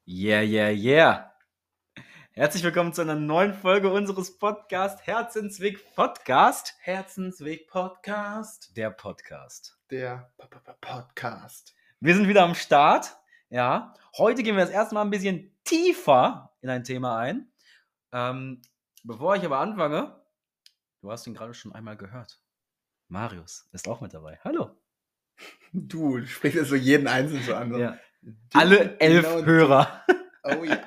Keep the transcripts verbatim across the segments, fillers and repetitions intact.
Yeah, yeah, yeah. Herzlich willkommen zu einer neuen Folge unseres Podcasts Herzensweg Podcast. Herzensweg Podcast. Der Podcast. Der P- P- P- Podcast. Wir sind wieder am Start. Ja, heute gehen wir das erste Mal ein bisschen tiefer in ein Thema ein. Ähm, bevor ich aber anfange, du hast ihn gerade schon einmal gehört. Marius ist auch mit dabei. Hallo. Du, du sprichst jetzt so jeden Einzelnen so an. So. Ja. Du, Alle elf genau, Hörer. Oh ja.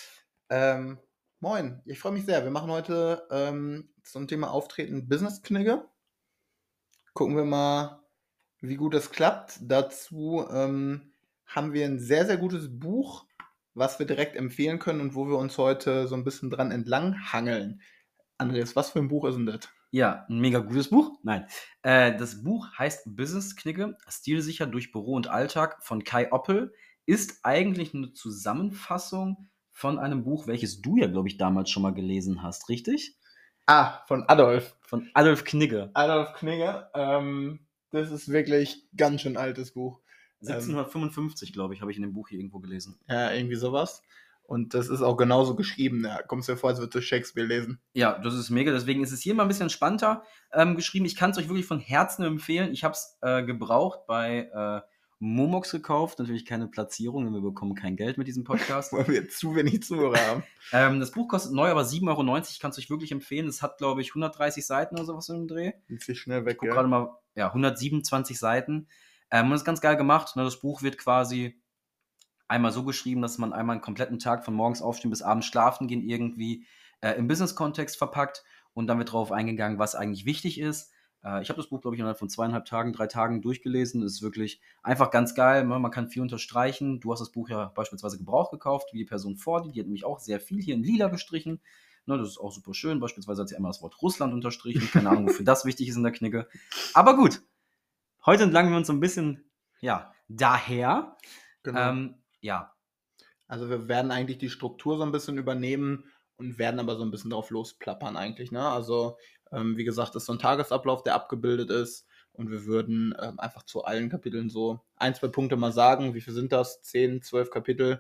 ähm, moin, ich freue mich sehr. Wir machen heute ähm, zum Thema Auftreten Business-Knigge. Gucken wir mal, wie gut das klappt. Dazu ähm, haben wir ein sehr, sehr gutes Buch, was wir direkt empfehlen können und wo wir uns heute so ein bisschen dran entlang hangeln. Andreas, was für ein Buch ist denn das? Ja, ein mega gutes Buch. Nein. Äh, das Buch heißt Business-Knigge, stilsicher durch Büro und Alltag von Kai Oppel. Ist eigentlich eine Zusammenfassung von einem Buch, welches du ja, glaube ich, damals schon mal gelesen hast, richtig? Ah, von Adolf. Von Adolf Knigge. Adolf Knigge. Ähm, das ist wirklich ganz schön altes Buch. siebzehnhundertfünfundfünfzig, glaube ich, habe ich in dem Buch hier irgendwo gelesen. Ja, irgendwie sowas. Und das ist auch genauso geschrieben. Da kommst du dir vor, als würdest du Shakespeare lesen. Ja, das ist mega. Deswegen ist es hier mal ein bisschen entspannter ähm, geschrieben. Ich kann es euch wirklich von Herzen empfehlen. Ich habe es äh, gebraucht bei äh, Momox gekauft. Natürlich keine Platzierung, denn wir bekommen kein Geld mit diesem Podcast. Weil wir zu wenig Zuhörer haben. ähm, das Buch kostet neu aber sieben Euro neunzig. Ich kann es euch wirklich empfehlen. Es hat, glaube ich, hundertdreißig Seiten oder sowas im Dreh. Ist sich schnell weg, Ich gucke ja. gerade mal, ja, hundertsiebenundzwanzig Seiten. Ähm, und das ist ganz geil gemacht. Ne? Das Buch wird quasi einmal so geschrieben, dass man einmal einen kompletten Tag von morgens aufstehen bis abends schlafen gehen irgendwie äh, im Business-Kontext verpackt. Und dann wird darauf eingegangen, was eigentlich wichtig ist. Äh, ich habe das Buch, glaube ich, innerhalb von zweieinhalb Tagen, drei Tagen durchgelesen. Das ist wirklich einfach ganz geil. Ne? Man kann viel unterstreichen. Du hast das Buch ja beispielsweise gebraucht gekauft, wie die Person vor dir. Die hat nämlich auch sehr viel hier in lila gestrichen. Ne, das ist auch super schön. Beispielsweise hat sie einmal das Wort Russland unterstrichen. Keine Ahnung, wofür das wichtig ist in der Knigge. Aber gut, heute entlangen wir uns so ein bisschen, ja, daher. Genau. Ähm, ja. Also wir werden eigentlich die Struktur so ein bisschen übernehmen und werden aber so ein bisschen drauf losplappern eigentlich. Ne? Also ähm, wie gesagt, das ist so ein Tagesablauf, der abgebildet ist. Und wir würden ähm, einfach zu allen Kapiteln so ein, zwei Punkte mal sagen. Wie viel sind das? Zehn, zwölf Kapitel?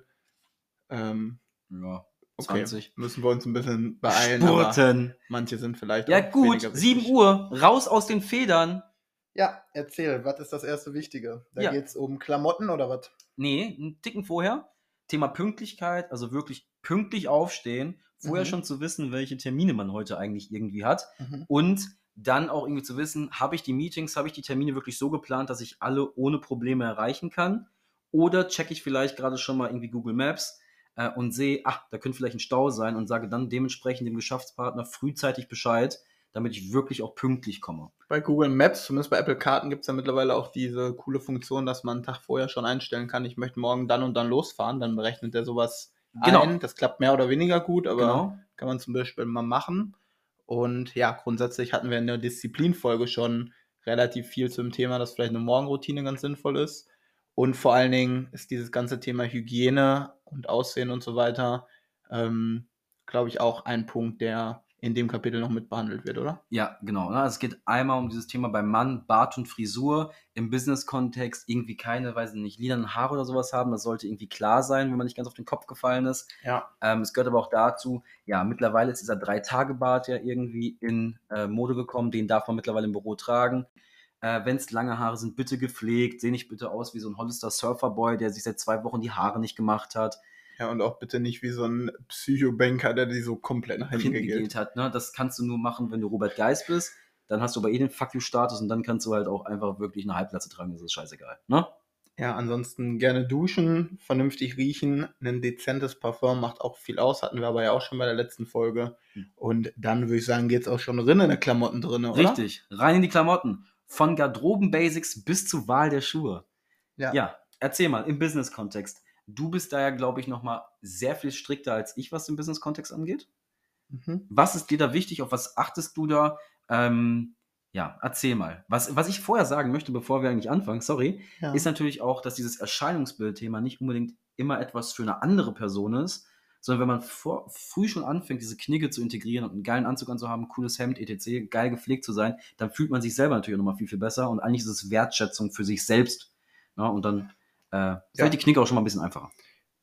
Ähm, Ja, okay, zwanzig. müssen wir uns ein bisschen beeilen. Spurten. Aber manche sind vielleicht Ja auch gut, weniger wichtig. sieben Uhr, raus aus den Federn. Ja, erzähl, was ist das erste Wichtige? Da Ja. geht's um Klamotten oder was? Nee, einen Ticken vorher. Thema Pünktlichkeit, also wirklich pünktlich aufstehen, vorher Mhm. schon zu wissen, welche Termine man heute eigentlich irgendwie hat Mhm. und dann auch irgendwie zu wissen, habe ich die Meetings, habe ich die Termine wirklich so geplant, dass ich alle ohne Probleme erreichen kann, oder checke ich vielleicht gerade schon mal irgendwie Google Maps äh, und sehe, ach, da könnte vielleicht ein Stau sein und sage dann dementsprechend dem Geschäftspartner frühzeitig Bescheid, damit ich wirklich auch pünktlich komme. Bei Google Maps, zumindest bei Apple Karten, gibt es ja mittlerweile auch diese coole Funktion, dass man einen Tag vorher schon einstellen kann, ich möchte morgen dann und dann losfahren, dann berechnet der sowas Genau. ein. Das klappt mehr oder weniger gut, aber Genau. kann man zum Beispiel mal machen. Und ja, grundsätzlich hatten wir in der Disziplinfolge schon relativ viel zum Thema, dass vielleicht eine Morgenroutine ganz sinnvoll ist. Und vor allen Dingen ist dieses ganze Thema Hygiene und Aussehen und so weiter, ähm, glaube ich, auch ein Punkt, der in dem Kapitel noch mit behandelt wird, oder? Ja, genau. Ne? Es geht einmal um dieses Thema beim Mann, Bart und Frisur, im Business-Kontext irgendwie keine, weiß ich nicht, lilanen Haare oder sowas haben. Das sollte irgendwie klar sein, wenn man nicht ganz auf den Kopf gefallen ist. Ja. Ähm, es gehört aber auch dazu, ja, mittlerweile ist dieser Drei-Tage-Bart ja irgendwie in äh, Mode gekommen. Den darf man mittlerweile im Büro tragen. Äh, Wenn es lange Haare sind, bitte gepflegt. Sehe nicht bitte aus wie so ein Hollister Surferboy, der sich seit zwei Wochen die Haare nicht gemacht hat. Ja, und auch bitte nicht wie so ein Psychobanker, der die so komplett nach hinten Hinten gegelt. gegelt hat. Ne? Das kannst du nur machen, wenn du Robert Geist bist. Dann hast du aber eh den Fuck you-Status und dann kannst du halt auch einfach wirklich eine Halbplatze tragen. Das ist scheißegal. Ne? Ja, ansonsten gerne duschen, vernünftig riechen. Ein dezentes Parfum macht auch viel aus. Hatten wir aber ja auch schon bei der letzten Folge. Und dann würde ich sagen, geht's auch schon drin in den Klamotten drin, oder? Richtig. Rein in die Klamotten. Von Garderoben-Basics bis zur Wahl der Schuhe. Ja. Ja, erzähl mal, im Business-Kontext. Du bist da ja, glaube ich, nochmal sehr viel strikter als ich, was den Business-Kontext angeht. Mhm. Was ist dir da wichtig? Auf was achtest du da? Ähm, ja, erzähl mal. Was, was ich vorher sagen möchte, bevor wir eigentlich anfangen, sorry, Ja. ist natürlich auch, dass dieses Erscheinungsbild-Thema nicht unbedingt immer etwas für eine andere Person ist, sondern wenn man vor, früh schon anfängt, diese Knigge zu integrieren und einen geilen Anzug anzuhaben, cooles Hemd, et cetera, geil gepflegt zu sein, dann fühlt man sich selber natürlich auch nochmal viel, viel besser und eigentlich ist es Wertschätzung für sich selbst. Ne? Und dann äh, fällt Ja. die Knigge auch schon mal ein bisschen einfacher.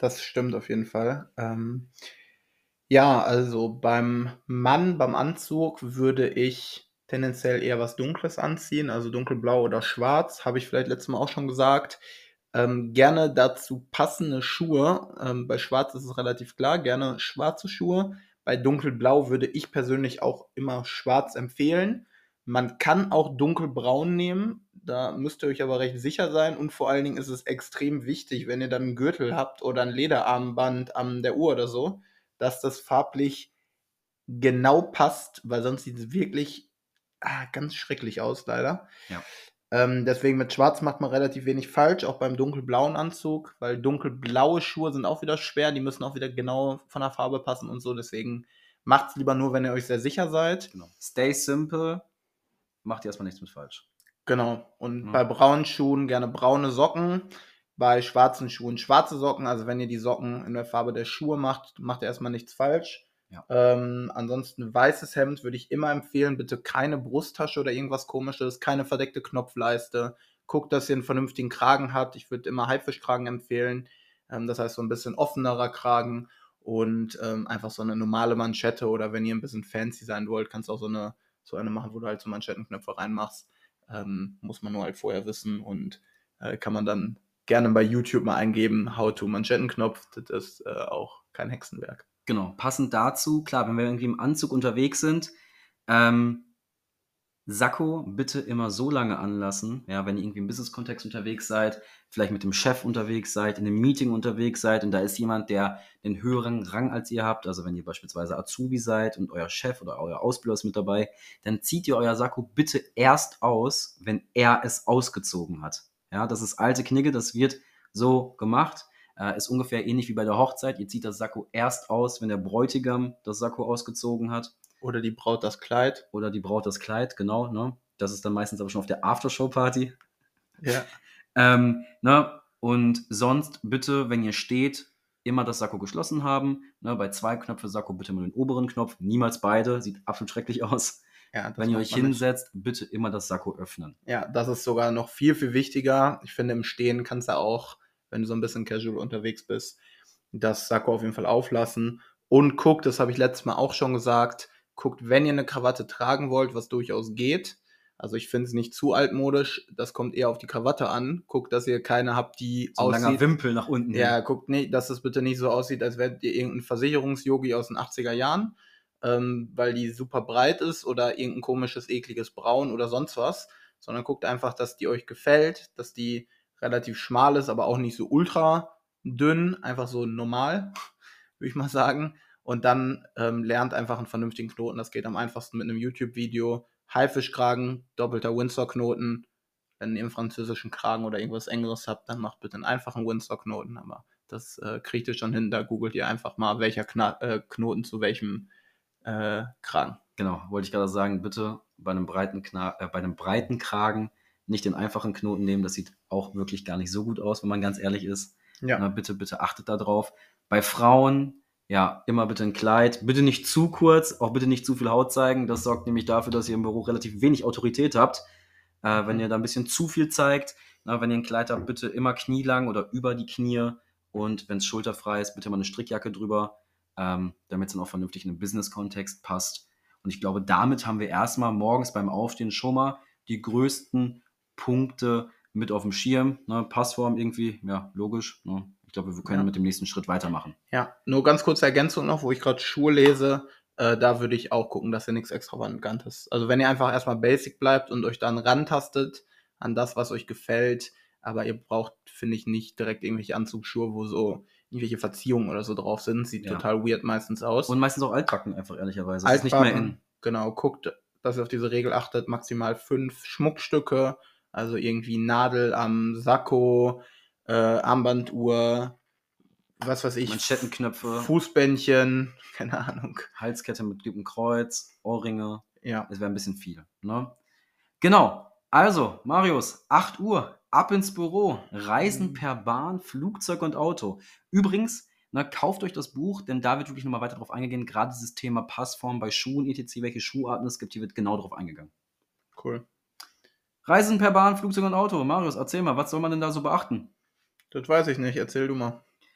Das stimmt auf jeden Fall. Ähm, ja, also beim Mann, beim Anzug würde ich tendenziell eher was Dunkles anziehen, also dunkelblau oder schwarz, habe ich vielleicht letztes Mal auch schon gesagt. Ähm, gerne dazu passende Schuhe. Ähm, bei schwarz ist es relativ klar, gerne schwarze Schuhe. Bei dunkelblau würde ich persönlich auch immer schwarz empfehlen. Man kann auch dunkelbraun nehmen, da müsst ihr euch aber recht sicher sein und vor allen Dingen ist es extrem wichtig, wenn ihr dann einen Gürtel habt oder ein Lederarmband an der Uhr oder so, dass das farblich genau passt, weil sonst sieht es wirklich ah, ganz schrecklich aus, leider. Ja. Ähm, deswegen mit Schwarz macht man relativ wenig falsch, auch beim dunkelblauen Anzug, weil dunkelblaue Schuhe sind auch wieder schwer, die müssen auch wieder genau von der Farbe passen und so. Deswegen macht es lieber nur, wenn ihr euch sehr sicher seid. Genau. Stay simple, macht ihr erstmal nichts mit falsch. Genau. Und Ja. bei braunen Schuhen gerne braune Socken. Bei schwarzen Schuhen schwarze Socken. Also wenn ihr die Socken in der Farbe der Schuhe macht, macht ihr erstmal nichts falsch. Ja. Ähm, ansonsten weißes Hemd würde ich immer empfehlen. Bitte keine Brusttasche oder irgendwas Komisches, keine verdeckte Knopfleiste. Guckt, dass ihr einen vernünftigen Kragen habt. Ich würde immer Haifischkragen empfehlen. Ähm, das heißt so ein bisschen offenerer Kragen und ähm, einfach so eine normale Manschette oder wenn ihr ein bisschen fancy sein wollt, kannst du auch so eine, so eine machen, wo du halt so Manschettenknöpfe reinmachst. Ähm, muss man nur halt vorher wissen und äh, kann man dann gerne bei YouTube mal eingeben, How to Manschettenknopf, das ist äh, auch kein Hexenwerk. Genau, passend dazu, klar, wenn wir irgendwie im Anzug unterwegs sind, ähm, Sakko bitte immer so lange anlassen, ja, wenn ihr irgendwie im Business-Kontext unterwegs seid, vielleicht mit dem Chef unterwegs seid, in einem Meeting unterwegs seid und da ist jemand, der den höheren Rang als ihr habt, also wenn ihr beispielsweise Azubi seid und euer Chef oder euer Ausbilder ist mit dabei, dann zieht ihr euer Sakko bitte erst aus, wenn er es ausgezogen hat. Ja, das ist alte Knigge, das wird so gemacht, äh, ist ungefähr ähnlich wie bei der Hochzeit. Ihr zieht das Sakko erst aus, wenn der Bräutigam das Sakko ausgezogen hat. Oder die Braut das Kleid. Oder die Braut das Kleid, genau. Ne? Das ist dann meistens aber schon auf der Aftershow-Party. Ja. ähm, ne? Und sonst bitte, wenn ihr steht, immer das Sakko geschlossen haben. Ne? Bei zwei Knöpfe Sakko bitte nur den oberen Knopf, niemals beide, sieht absolut schrecklich aus. Ja, das wenn ihr macht euch man nicht. hinsetzt, bitte immer das Sakko öffnen. Ja, das ist sogar noch viel, viel wichtiger. Ich finde, im Stehen kannst du auch, wenn du so ein bisschen casual unterwegs bist, das Sakko auf jeden Fall auflassen. Und guckt, das habe ich letztes Mal auch schon gesagt, guckt, wenn ihr eine Krawatte tragen wollt, was durchaus geht. Also ich finde es nicht zu altmodisch, das kommt eher auf die Krawatte an. Guckt, dass ihr keine habt, die So ein langer aussieht. Wimpel nach unten. Ja, hin. guckt nicht, dass es bitte nicht so aussieht, als wärt ihr irgendein Versicherungsyogi aus den achtziger Jahren, ähm, weil die super breit ist oder irgendein komisches, ekliges Braun oder sonst was, sondern guckt einfach, dass die euch gefällt, dass die relativ schmal ist, aber auch nicht so ultra dünn, einfach so normal, würde ich mal sagen. Und dann ähm, lernt einfach einen vernünftigen Knoten. Das geht am einfachsten mit einem YouTube-Video. Haifischkragen, doppelter Windsor-Knoten. Wenn ihr einen französischen Kragen oder irgendwas Engeres habt, dann macht bitte einen einfachen Windsor-Knoten. Aber das äh, kriegt ihr schon hin. Da googelt ihr einfach mal, welcher Kna äh, Knoten zu welchem äh, Kragen. Genau, wollte ich gerade sagen, bitte bei einem breiten, Kna äh, bei einem breiten Kragen nicht den einfachen Knoten nehmen. Das sieht auch wirklich gar nicht so gut aus, wenn man ganz ehrlich ist. Ja. Na, bitte, bitte achtet da drauf. Bei Frauen, ja, immer bitte ein Kleid. Bitte nicht zu kurz, auch bitte nicht zu viel Haut zeigen. Das sorgt nämlich dafür, dass ihr im Büro relativ wenig Autorität habt. Äh, wenn ihr da ein bisschen zu viel zeigt, na, wenn ihr ein Kleid habt, bitte immer knielang oder über die Knie. Und wenn es schulterfrei ist, bitte mal eine Strickjacke drüber, ähm, damit es dann auch vernünftig in den Business-Kontext passt. Und ich glaube, damit haben wir erstmal morgens beim Aufstehen schon mal die größten Punkte mit auf dem Schirm. Ne? Passform irgendwie, ja, logisch. Ne? Ich glaube, wir können Ja. mit dem nächsten Schritt weitermachen. Ja, nur ganz kurze Ergänzung noch, wo ich gerade Schuhe lese. Äh, da würde ich auch gucken, dass ihr nichts Extravagantes. Also wenn ihr einfach erstmal basic bleibt und euch dann rantastet an das, was euch gefällt, aber ihr braucht, finde ich, nicht direkt irgendwelche Anzugsschuhe, wo so irgendwelche Verziehungen oder so drauf sind. Sieht Ja. total weird meistens aus. Und meistens auch altbacken, einfach ehrlicherweise. Das ist nicht mehr in. Genau, guckt, dass ihr auf diese Regel achtet, maximal fünf Schmuckstücke, also irgendwie Nadel am Sakko, äh, Armbanduhr, was weiß ich, Manschettenknöpfe, Fußbändchen, keine Ahnung. Halskette mit einem Kreuz, Ohrringe. Ja. Das wäre ein bisschen viel. Ne? Genau. Also, Marius, acht Uhr, ab ins Büro. Reisen Mhm. per Bahn, Flugzeug und Auto. Übrigens, na, kauft euch das Buch, denn da wird wirklich nochmal weiter drauf eingegangen. Gerade dieses Thema Passform bei Schuhen, et cetera, welche Schuharten es gibt, hier wird genau drauf eingegangen. Cool. Reisen per Bahn, Flugzeug und Auto. Marius, erzähl mal, was soll man denn da so beachten? Das weiß ich nicht, erzähl du mal.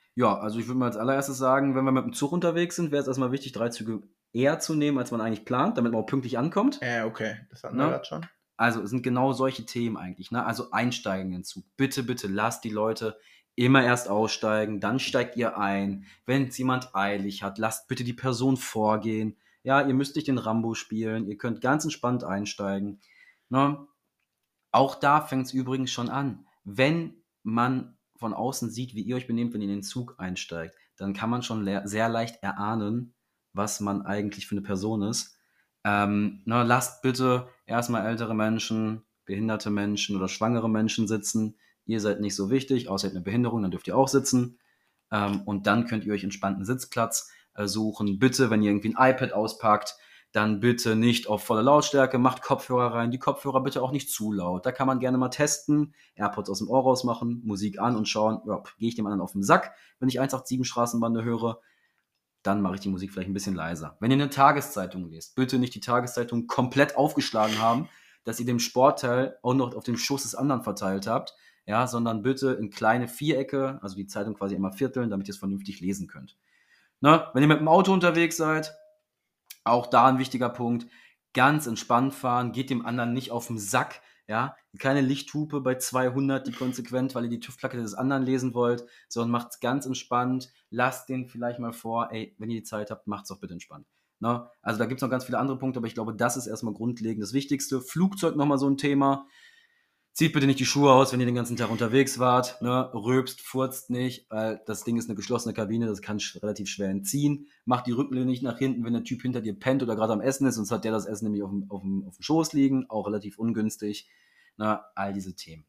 Ja, also ich würde mal als allererstes sagen, wenn wir mit dem Zug unterwegs sind, wäre es erstmal wichtig, drei Züge eher zu nehmen, als man eigentlich plant, damit man auch pünktlich ankommt. Äh, okay, das hatten wir Ne? gerade schon. Also es sind genau solche Themen eigentlich. Ne? Also einsteigen in den Zug. Bitte, bitte lasst die Leute immer erst aussteigen, dann steigt ihr ein. Wenn es jemand eilig hat, lasst bitte die Person vorgehen. Ja, ihr müsst nicht den Rambo spielen, ihr könnt ganz entspannt einsteigen. Ne? Auch da fängt es übrigens schon an. Wenn man von außen sieht, wie ihr euch benehmt, wenn ihr in den Zug einsteigt, dann kann man schon le- sehr leicht erahnen, was man eigentlich für eine Person ist. Ähm, ne, lasst bitte erstmal ältere Menschen, behinderte Menschen oder schwangere Menschen sitzen. Ihr seid nicht so wichtig, außer ihr habt eine Behinderung, dann dürft ihr auch sitzen. Ähm, und dann könnt ihr euch entspannten Sitzplatz äh, suchen. Bitte, wenn ihr irgendwie ein iPad auspackt, dann bitte nicht auf volle Lautstärke, macht Kopfhörer rein. Die Kopfhörer bitte auch nicht zu laut. Da kann man gerne mal testen, AirPods aus dem Ohr rausmachen, Musik an und schauen, ja, gehe ich dem anderen auf den Sack, wenn ich eins acht sieben Straßenbande höre, dann mache ich die Musik vielleicht ein bisschen leiser. Wenn ihr eine Tageszeitung lest, bitte nicht die Tageszeitung komplett aufgeschlagen haben, dass ihr den Sportteil auch noch auf dem Schoß des anderen verteilt habt, ja, sondern bitte in kleine Vierecke, also die Zeitung quasi immer vierteln, damit ihr es vernünftig lesen könnt. Na, wenn ihr mit dem Auto unterwegs seid, auch da ein wichtiger Punkt, ganz entspannt fahren, geht dem anderen nicht auf den Sack, ja, keine Lichthupe bei zweihundert, die konsequent, weil ihr die TÜV-Plakette des anderen lesen wollt, sondern macht's ganz entspannt, lasst den vielleicht mal vor, ey, wenn ihr die Zeit habt, macht's doch bitte entspannt. Ne? Also da gibt's noch ganz viele andere Punkte, aber ich glaube, das ist erstmal grundlegend das Wichtigste. Flugzeug nochmal so ein Thema. Zieht bitte nicht die Schuhe aus, wenn ihr den ganzen Tag unterwegs wart. Ne? Rülpst, furzt nicht, weil das Ding ist eine geschlossene Kabine, das kann sch- relativ schwer entziehen. Macht die Rückenlehne nicht nach hinten, wenn der Typ hinter dir pennt oder gerade am Essen ist, sonst hat der das Essen nämlich auf dem, auf dem, auf dem Schoß liegen, auch relativ ungünstig. Na, all diese Themen.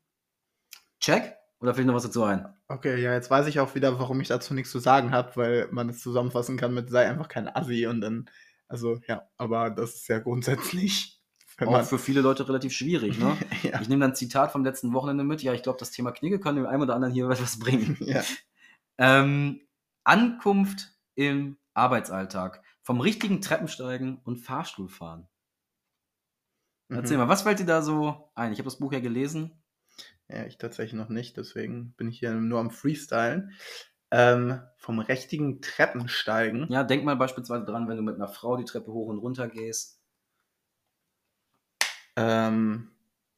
Check? Oder fällt noch was dazu ein? Okay, ja, jetzt weiß ich auch wieder, warum ich dazu nichts zu sagen habe, weil man es zusammenfassen kann mit sei einfach kein Assi und dann, also ja, aber das ist ja grundsätzlich, wenn Auch man, für viele Leute relativ schwierig, ne? ja, Ich nehme dann ein Zitat vom letzten Wochenende mit. Ja, ich glaube, das Thema Knigge kann dem einen oder anderen hier was bringen. ja. Ähm, Ankunft im Arbeitsalltag. Vom richtigen Treppensteigen und Fahrstuhlfahren. Erzähl Mhm. mal, was fällt dir da so ein? Ich habe das Buch ja gelesen. Ja, ich tatsächlich noch nicht, deswegen bin ich hier nur am Freestylen. Ähm, vom richtigen Treppensteigen. Ja, denk mal beispielsweise dran, wenn du mit einer Frau die Treppe hoch und runter gehst. Ähm,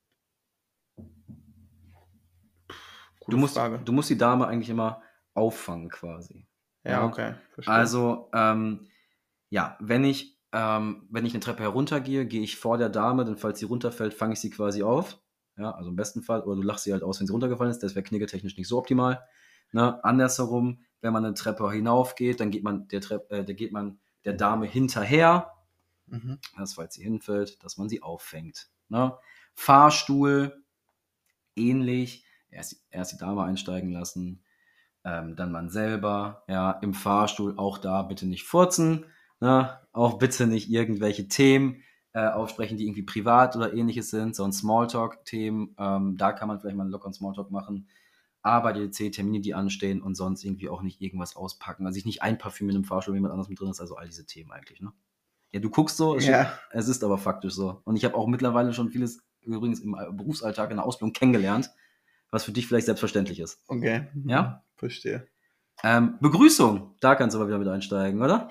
Du gute musst, Frage. du musst die Dame eigentlich immer auffangen quasi. Ja, Ja? okay, verstehe. Also, ähm, ja, wenn ich, ähm, wenn ich eine Treppe heruntergehe, gehe ich vor der Dame, denn falls sie runterfällt, fange ich sie quasi auf. Ja, also im besten Fall, oder du lachst sie halt aus, wenn sie runtergefallen ist, das wäre kniggetechnisch nicht so optimal. Ne? Andersherum, wenn man eine Treppe hinaufgeht, dann geht man der Treppe, äh, da geht man der Dame hinterher, Mhm. das, falls sie hinfällt, dass man sie auffängt. Ne? Fahrstuhl, ähnlich, erst, erst die Dame einsteigen lassen, ähm, dann man selber, ja, im Fahrstuhl, auch da bitte nicht furzen, ne? Auch bitte nicht irgendwelche Themen äh, aufsprechen, die irgendwie privat oder ähnliches sind, so ein Smalltalk-Themen, ähm, da kann man vielleicht mal einen lockeren Smalltalk machen, aber die C-Termine, die anstehen und sonst irgendwie auch nicht irgendwas auspacken, also sich nicht einparfümieren im Fahrstuhl, wenn jemand anderes mit drin ist, also all diese Themen eigentlich, ne? Ja, du guckst so, es, steht, Ja, es ist aber faktisch so. Und ich habe auch mittlerweile schon vieles übrigens im Berufsalltag in der Ausbildung kennengelernt, was für dich vielleicht selbstverständlich ist. okay. Mhm. Ja? Verstehe. Ähm, Begrüßung, da kannst du aber wieder mit einsteigen, oder?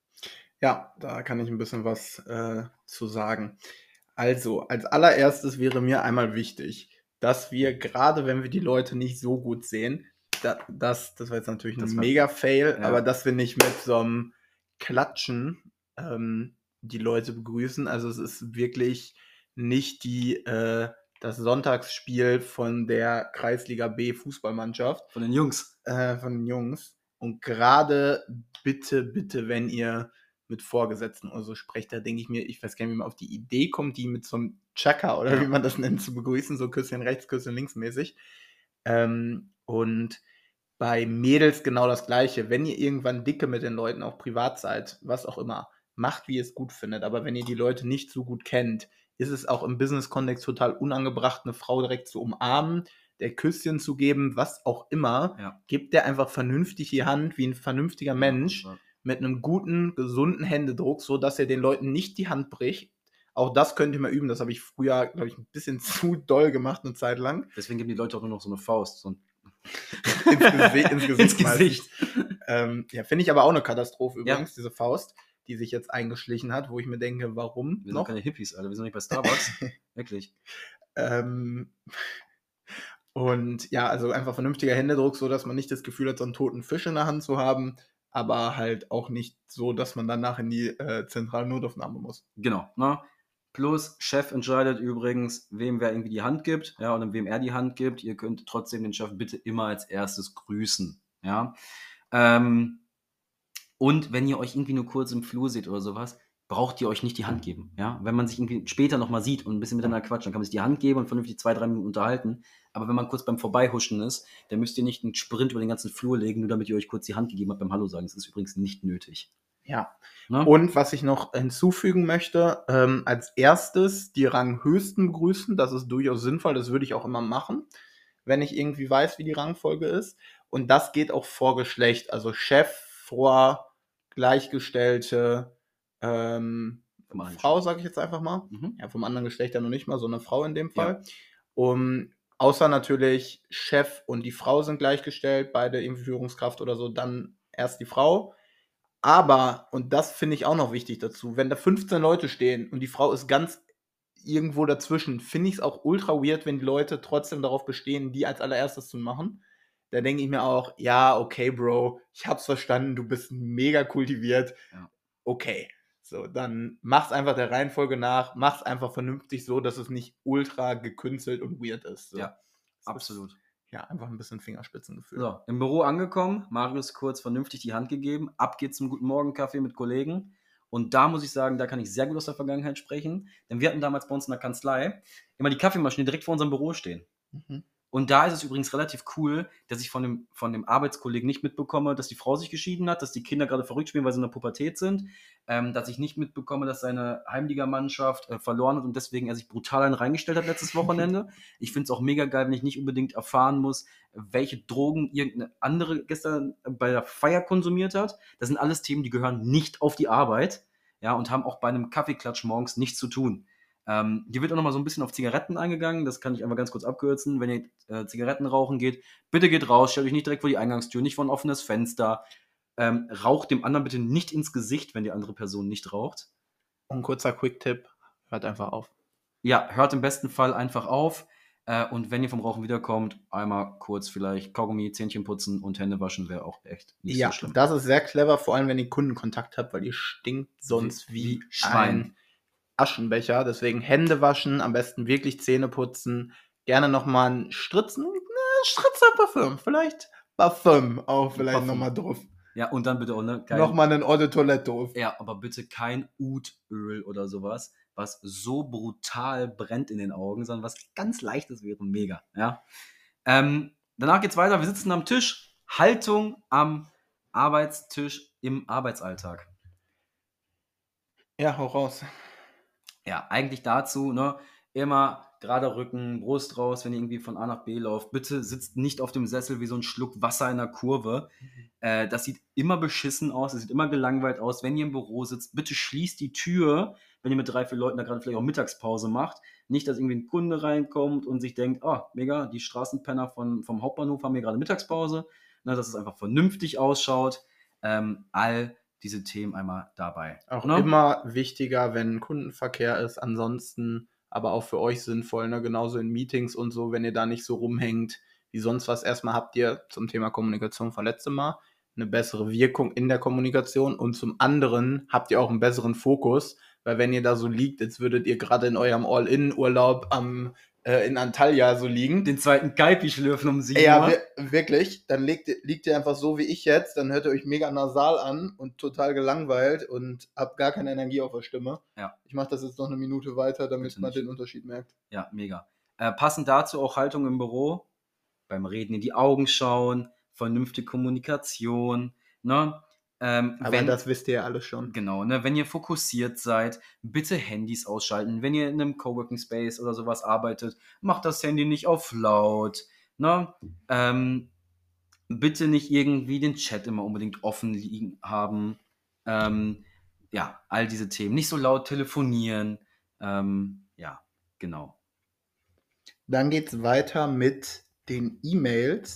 Ja, da kann ich ein bisschen was äh, zu sagen. Also, als allererstes wäre mir einmal wichtig, dass wir gerade, wenn wir die Leute nicht so gut sehen, da, das, das war jetzt natürlich ein Das war- Mega-Fail, ja. aber dass wir nicht mit so einem Klatschen ähm, die Leute begrüßen. Also es ist wirklich nicht die, äh, das Sonntagsspiel von der Kreisliga B Fußballmannschaft, Von den Jungs. äh, von den Jungs. Und gerade bitte, bitte, wenn ihr mit Vorgesetzten oder so sprecht, da denke ich mir, ich weiß gar nicht, wie man auf die Idee kommt, die mit so einem Chaka oder Ja. wie man das nennt, zu begrüßen, so Küsschen rechts, Küsschen links mäßig. Ähm, und bei Mädels genau das Gleiche. Wenn ihr irgendwann dicke mit den Leuten auch privat seid, was auch immer, macht, wie ihr es gut findet. Aber wenn ihr die Leute nicht so gut kennt, ist es auch im Business-Kontext total unangebracht, eine Frau direkt zu umarmen, der Küsschen zu geben, was auch immer. Ja. Gebt der einfach vernünftig die Hand, wie ein vernünftiger Mensch, Ja, mit einem guten, gesunden Händedruck, so dass ihr den Leuten nicht die Hand bricht. Auch das könnt ihr mal üben. Das habe ich früher, glaube ich, ein bisschen zu doll gemacht, eine Zeit lang. deswegen geben die Leute auch nur noch so eine Faust. So ein, ins, Gesi- ins Gesicht. Ins Gesicht. Ähm, ja, finde ich aber auch eine Katastrophe übrigens, Ja. diese Faust, die sich jetzt eingeschlichen hat, wo ich mir denke, warum Wir sind noch? keine Hippies, Alter. Wir sind nicht bei Starbucks. Wirklich. Ähm, und ja, also einfach vernünftiger Händedruck, so dass man nicht das Gefühl hat, so einen toten Fisch in der Hand zu haben, aber halt auch nicht so, dass man danach in die äh, zentrale Notaufnahme muss. Genau. Ne? Plus, Chef entscheidet übrigens, wem wer irgendwie die Hand gibt, ja, oder wem er die Hand gibt. Ihr könnt trotzdem den Chef bitte immer als erstes grüßen. Ja. Ähm, und wenn ihr euch irgendwie nur kurz im Flur seht oder sowas, braucht ihr euch nicht die Hand geben. Ja? Wenn man sich irgendwie später nochmal sieht und ein bisschen miteinander quatscht, dann kann man sich die Hand geben und vernünftig zwei, drei Minuten unterhalten. Aber wenn man kurz beim Vorbeihuschen ist, dann müsst ihr nicht einen Sprint über den ganzen Flur legen, nur damit ihr euch kurz die Hand gegeben habt beim Hallo sagen. Das ist übrigens nicht nötig. Ja. Ne? Und was ich noch hinzufügen möchte, ähm, als erstes die Ranghöchsten begrüßen. Das ist durchaus sinnvoll, das würde ich auch immer machen, wenn ich irgendwie weiß, wie die Rangfolge ist. Und das geht auch vor Geschlecht, also Chef vor Gleichgestellte ähm, Vom anderen Frau, Geschlecht. sage ich jetzt einfach mal. Mhm. Ja, vom anderen Geschlecht ja noch nicht mal, so eine Frau in dem Ja. Fall. Um, außer natürlich Chef und die Frau sind gleichgestellt, beide irgendwie Führungskraft oder so, dann erst die Frau. Aber, und das finde ich auch noch wichtig dazu, wenn da fünfzehn Leute stehen und die Frau ist ganz irgendwo dazwischen, finde ich es auch ultra weird, wenn die Leute trotzdem darauf bestehen, die als allererstes zu machen. Da denke ich mir auch, ja, okay, Bro, ich hab's verstanden, du bist mega kultiviert. Ja. Okay. So, dann mach's einfach der Reihenfolge nach, mach's einfach vernünftig so, dass es nicht ultra gekünstelt und weird ist. So. Ja, Das absolut. Ist, ja, einfach ein bisschen Fingerspitzengefühl. So, im Büro angekommen, Marius kurz vernünftig die Hand gegeben, ab geht's zum Guten Morgen Kaffee mit Kollegen. Und da muss ich sagen, da kann ich sehr gut aus der Vergangenheit sprechen, denn wir hatten damals bei uns in der Kanzlei immer die Kaffeemaschine direkt vor unserem Büro stehen. Mhm. Und da ist es übrigens relativ cool, dass ich von dem, von dem Arbeitskollegen nicht mitbekomme, dass die Frau sich geschieden hat, dass die Kinder gerade verrückt spielen, weil sie in der Pubertät sind, ähm, dass ich nicht mitbekomme, dass seine Heimligamannschaft äh, verloren hat und deswegen er sich brutal einen reingestellt hat letztes Wochenende. Ich finde es auch mega geil, wenn ich nicht unbedingt erfahren muss, welche Drogen irgendeine andere gestern bei der Feier konsumiert hat. Das sind alles Themen, die gehören nicht auf die Arbeit, ja, und haben auch bei einem Kaffeeklatsch morgens nichts zu tun. Ähm, hier wird auch noch mal so ein bisschen auf Zigaretten eingegangen, das kann ich einfach ganz kurz abkürzen. Wenn ihr äh, Zigaretten rauchen geht, bitte geht raus, stellt euch nicht direkt vor die Eingangstür, nicht vor ein offenes Fenster. Ähm, raucht dem anderen bitte nicht ins Gesicht, wenn die andere Person nicht raucht. Und ein kurzer Quick-Tipp, hört einfach auf. Ja, hört im besten Fall einfach auf. Äh, und wenn ihr vom Rauchen wiederkommt, einmal kurz vielleicht Kaugummi, Zähnchen putzen und Hände waschen wäre auch echt nicht Ja, so schlimm. das ist sehr clever, vor allem wenn ihr Kundenkontakt habt, weil ihr stinkt sonst wie, Wie Schwein. ein Aschenbecher. Deswegen Hände waschen, am besten wirklich Zähne putzen. Gerne nochmal einen Stritzen, ne, Stritzer Parfüm. Vielleicht Parfüm auch vielleicht Parfüm. nochmal drauf. Ja, und dann bitte auch, ne? Kein, Nochmal einen Eau de Toilette drauf. Ja, aber bitte kein Oudöl oder sowas, was so brutal brennt in den Augen, sondern was ganz leichtes wäre, mega. Ja? Ähm, danach geht's weiter. Wir sitzen am Tisch. Haltung am Arbeitstisch im Arbeitsalltag. Ja, hau raus. Ja, eigentlich dazu, ne, immer gerade Rücken, Brust raus, wenn ihr irgendwie von A nach B lauft. Bitte sitzt nicht auf dem Sessel wie so ein Schluck Wasser in der Kurve. Äh, das sieht immer beschissen aus, das sieht immer gelangweilt aus. Wenn ihr im Büro sitzt, bitte schließt die Tür, wenn ihr mit drei, vier Leuten da gerade vielleicht auch Mittagspause macht. Nicht, dass irgendwie ein Kunde reinkommt und sich denkt, oh, mega, die Straßenpenner von, vom Hauptbahnhof haben hier gerade Mittagspause. Ne, dass es einfach vernünftig ausschaut. Ähm, all diese Themen einmal dabei. Auch ne? immer wichtiger, wenn Kundenverkehr ist. Ansonsten aber auch für euch sinnvoll, ne? Genauso in Meetings und so, wenn ihr da nicht so rumhängt wie sonst was. Erstmal habt ihr zum Thema Kommunikation von letztem Mal eine bessere Wirkung in der Kommunikation und zum anderen habt ihr auch einen besseren Fokus, weil wenn ihr da so liegt, als würdet ihr gerade in eurem All-In-Urlaub am äh, in Antalya so liegen. Den zweiten Kaipi schlürfen um sieben Ja, Uhr. wir, wirklich. Dann liegt, liegt ihr einfach so wie ich jetzt, dann hört ihr euch mega nasal an und total gelangweilt und habt gar keine Energie auf der Stimme. Ja. Ich mache das jetzt noch eine Minute weiter, damit Bitte man nicht. den Unterschied merkt. Ja, mega. Äh, passend dazu auch Haltung im Büro, beim Reden in die Augen schauen, vernünftige Kommunikation, ne? Ähm, Aber wenn, das wisst ihr ja alles schon. Genau, ne? Wenn ihr fokussiert seid, bitte Handys ausschalten. Wenn ihr in einem Coworking Space oder sowas arbeitet, macht das Handy nicht auf laut, ne? Ähm, bitte nicht irgendwie den Chat immer unbedingt offen liegen haben. Ähm, ja, all diese Themen. Nicht so laut telefonieren. Ähm, ja, genau. Dann geht's weiter mit den E-Mails.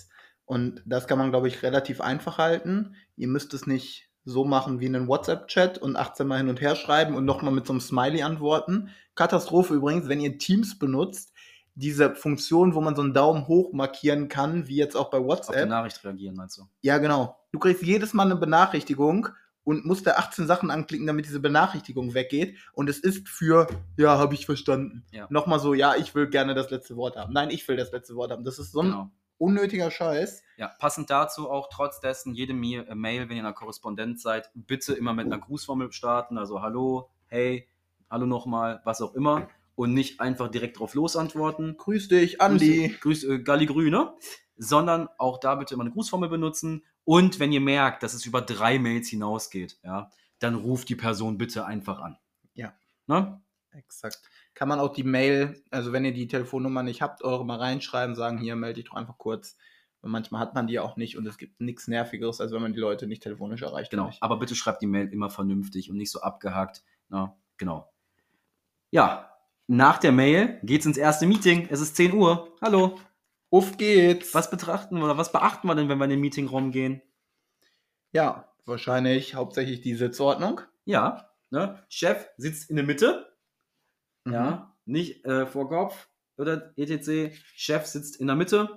Und das kann man, glaube ich, relativ einfach halten. Ihr müsst es nicht so machen wie einen WhatsApp-Chat und achtzehn Mal hin und her schreiben und nochmal mit so einem Smiley antworten. Katastrophe übrigens, wenn ihr Teams benutzt, diese Funktion, wo man so einen Daumen hoch markieren kann, wie jetzt auch bei Auf die WhatsApp. Nachricht reagieren, meinst du? Ja, genau. Du kriegst jedes Mal eine Benachrichtigung und musst da achtzehn Sachen anklicken, damit diese Benachrichtigung weggeht. Und es ist für, ja, habe ich verstanden. Ja. Nochmal so, ja, ich will gerne das letzte Wort haben. Nein, ich will das letzte Wort haben. Das ist so ein Genau. unnötiger Scheiß. Ja, passend dazu auch trotz dessen jede Mi- äh, Mail, wenn ihr in einer Korrespondenz seid, bitte immer mit einer Grußformel starten. Also hallo, hey, hallo nochmal, was auch immer. Und nicht einfach direkt drauf losantworten. Grüß dich, Andi. Grüß, grüß äh, Galligrü, ne? Sondern auch da bitte immer eine Grußformel benutzen. Und wenn ihr merkt, dass es über drei Mails hinausgeht, ja, dann ruft die Person bitte einfach an. Ja. Ne? Exakt. Kann man auch die Mail, also wenn ihr die Telefonnummer nicht habt, eure mal reinschreiben, sagen, hier, melde dich doch einfach kurz. Und manchmal hat man die auch nicht und es gibt nichts Nervigeres, als wenn man die Leute nicht telefonisch erreicht. Genau, aber bitte schreibt die Mail immer vernünftig und nicht so abgehakt. Na, genau. Ja, nach der Mail geht's ins erste Meeting. Es ist zehn Uhr. Hallo. Auf geht's. Was betrachten wir oder was beachten wir denn, wenn wir in den Meetingraum gehen? Ja, wahrscheinlich hauptsächlich die Sitzordnung. Ja, ne? Chef sitzt in der Mitte. Mhm. Ja, nicht äh, vor Kopf oder et cetera. Chef sitzt in der Mitte.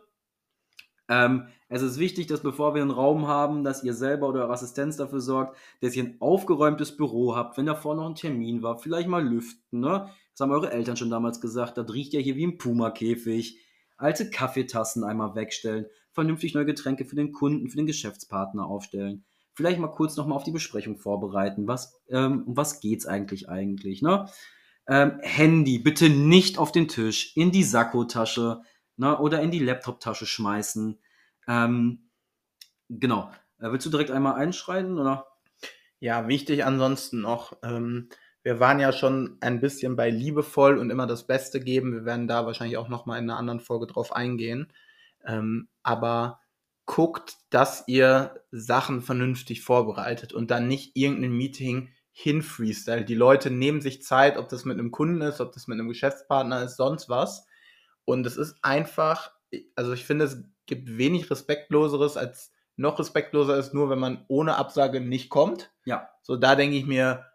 Ähm, es ist wichtig, dass bevor wir einen Raum haben, dass ihr selber oder eure Assistenz dafür sorgt, dass ihr ein aufgeräumtes Büro habt, wenn davor noch ein Termin war, vielleicht mal lüften, ne? Das haben eure Eltern schon damals gesagt, das riecht ja hier wie ein Puma-Käfig. Alte Kaffeetassen einmal wegstellen, vernünftig neue Getränke für den Kunden, für den Geschäftspartner aufstellen. Vielleicht mal kurz nochmal auf die Besprechung vorbereiten. Was, ähm, um was geht's eigentlich eigentlich, ne? Ähm, Handy bitte nicht auf den Tisch, in die Sakkotasche, ne, oder in die Laptoptasche schmeißen. Ähm, genau. Äh, willst du direkt einmal einschreiten, oder? Ja, wichtig ansonsten noch, ähm, wir waren ja schon ein bisschen bei liebevoll und immer das Beste geben. Wir werden da wahrscheinlich auch nochmal in einer anderen Folge drauf eingehen. Ähm, aber guckt, dass ihr Sachen vernünftig vorbereitet und dann nicht irgendein Meeting hinfreestyle. Die Leute nehmen sich Zeit, ob das mit einem Kunden ist, ob das mit einem Geschäftspartner ist, sonst was. Und es ist einfach, also ich finde, es gibt wenig Respektloseres, als noch respektloser ist nur, wenn man ohne Absage nicht kommt. Ja. So, da denke ich mir,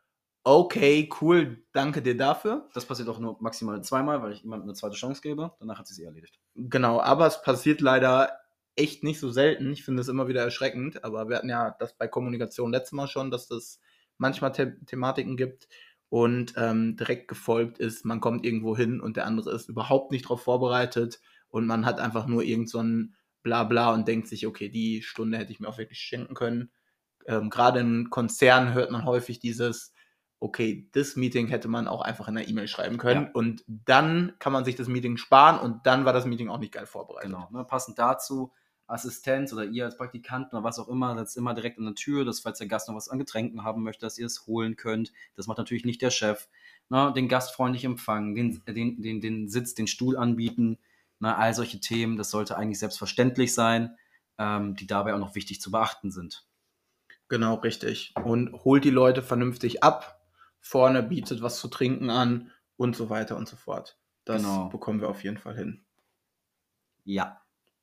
okay, cool, danke dir dafür. Das passiert auch nur maximal zweimal, weil ich jemandem eine zweite Chance gebe. Danach hat sie es eh erledigt. Genau, aber es passiert leider echt nicht so selten. Ich finde es immer wieder erschreckend, aber wir hatten ja das bei Kommunikation letztes Mal schon, dass das manchmal The- Thematiken gibt und ähm, direkt gefolgt ist, man kommt irgendwo hin und der andere ist überhaupt nicht darauf vorbereitet und man hat einfach nur irgend so ein Blabla und denkt sich, okay, die Stunde hätte ich mir auch wirklich schenken können. Ähm, Gerade in Konzernen hört man häufig dieses, okay, das Meeting hätte man auch einfach in einer E-Mail schreiben können Ja. und dann kann man sich das Meeting sparen und dann war das Meeting auch nicht geil vorbereitet. Genau. Ne, passend dazu, Assistenz oder ihr als Praktikant oder was auch immer, setzt immer direkt an der Tür, dass falls der Gast noch was an Getränken haben möchte, dass ihr es holen könnt. Das macht natürlich nicht der Chef. Na, den Gast freundlich empfangen, den, den, den, den Sitz, den Stuhl anbieten. Na, all solche Themen, das sollte eigentlich selbstverständlich sein, ähm, die dabei auch noch wichtig zu beachten sind. Genau, richtig. Und holt die Leute vernünftig ab, vorne bietet was zu trinken an und so weiter und so fort. Das Genau. bekommen wir auf jeden Fall hin. Ja.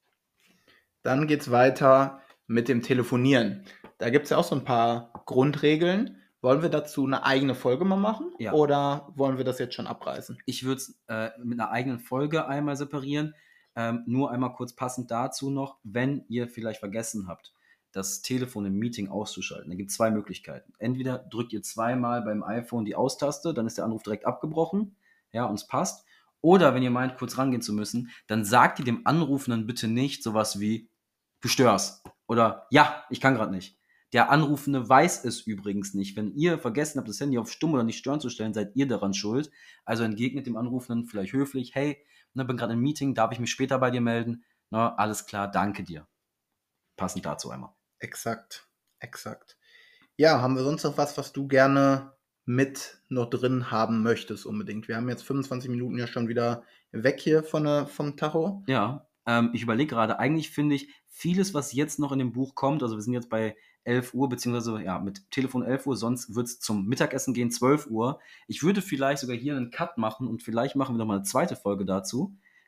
Dann geht's weiter mit dem Telefonieren. Da gibt es ja auch so ein paar Grundregeln. Wollen wir dazu eine eigene Folge mal machen? Ja. Oder wollen wir das jetzt schon abreißen? Ich würde es äh, mit einer eigenen Folge einmal separieren. Ähm, nur einmal kurz passend dazu noch, wenn ihr vielleicht vergessen habt, das Telefon im Meeting auszuschalten. Da gibt es zwei Möglichkeiten. Entweder drückt ihr zweimal beim iPhone die Austaste, dann ist der Anruf direkt abgebrochen, ja, und es passt. Oder wenn ihr meint, kurz rangehen zu müssen, dann sagt ihr dem Anrufenden bitte nicht sowas wie, du störst. Oder ja, ich kann gerade nicht. Der Anrufende weiß es übrigens nicht. Wenn ihr vergessen habt, das Handy auf Stumm oder nicht stören zu stellen, seid ihr daran schuld. Also entgegnet dem Anrufenden vielleicht höflich, hey, ne, bin gerade im Meeting, darf ich mich später bei dir melden? Ne, alles klar, danke dir. Passend dazu einmal. Exakt, exakt. Ja, haben wir sonst noch was, was du gerne mit noch drin haben möchtest unbedingt? Wir haben jetzt fünfundzwanzig Minuten ja schon wieder weg hier von der, vom Tacho. Ja, ähm, ich überlege gerade, eigentlich finde ich vieles, was jetzt noch in dem Buch kommt, also wir sind jetzt bei elf Uhr, beziehungsweise ja, mit Telefon elf Uhr, sonst wird es zum Mittagessen gehen, zwölf Uhr. Ich würde vielleicht sogar hier einen Cut machen und vielleicht machen wir noch mal eine zweite Folge dazu.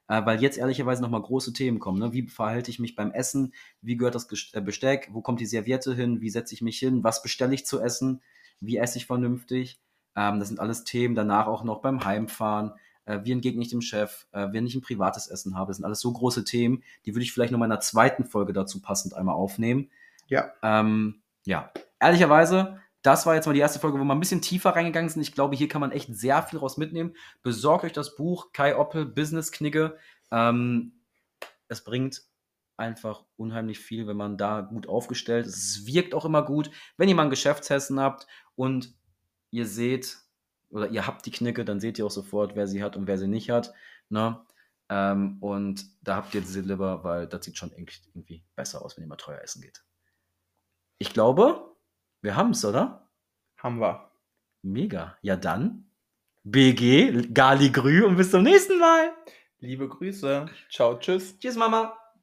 äh, weil jetzt ehrlicherweise nochmal große Themen kommen. Ne? Wie verhalte ich mich beim Essen? Wie gehört das Ges- äh, Besteck? Wo kommt die Serviette hin? Wie setze ich mich hin? Was bestelle ich zu essen? Wie esse ich vernünftig? Ähm, das sind alles Themen. Danach auch noch beim Heimfahren. Äh, wie entgegne ich dem Chef? Äh, wenn ich ein privates Essen habe. Das sind alles so große Themen, die würde ich vielleicht noch mal in einer zweiten Folge dazu passend einmal aufnehmen. Ja. Ähm, ja, ehrlicherweise, das war jetzt mal die erste Folge, wo wir ein bisschen tiefer reingegangen sind. Ich glaube, hier kann man echt sehr viel raus mitnehmen. Besorgt euch das Buch Kai Oppel, Business Knigge. Ähm, es bringt einfach unheimlich viel, wenn man da gut aufgestellt ist. Es wirkt auch immer gut, wenn ihr mal ein Geschäftshessen habt und ihr seht oder ihr habt die Knigge, dann seht ihr auch sofort, wer sie hat und wer sie nicht hat. Ne? Ähm, und da habt ihr sie lieber, weil das sieht schon irgendwie besser aus, wenn ihr mal teuer essen geht. Ich glaube, wir haben es, oder? Haben wir. Mega. Ja dann, B G, Gali Grü und bis zum nächsten Mal. Liebe Grüße. Ciao, tschüss. Tschüss, Mama.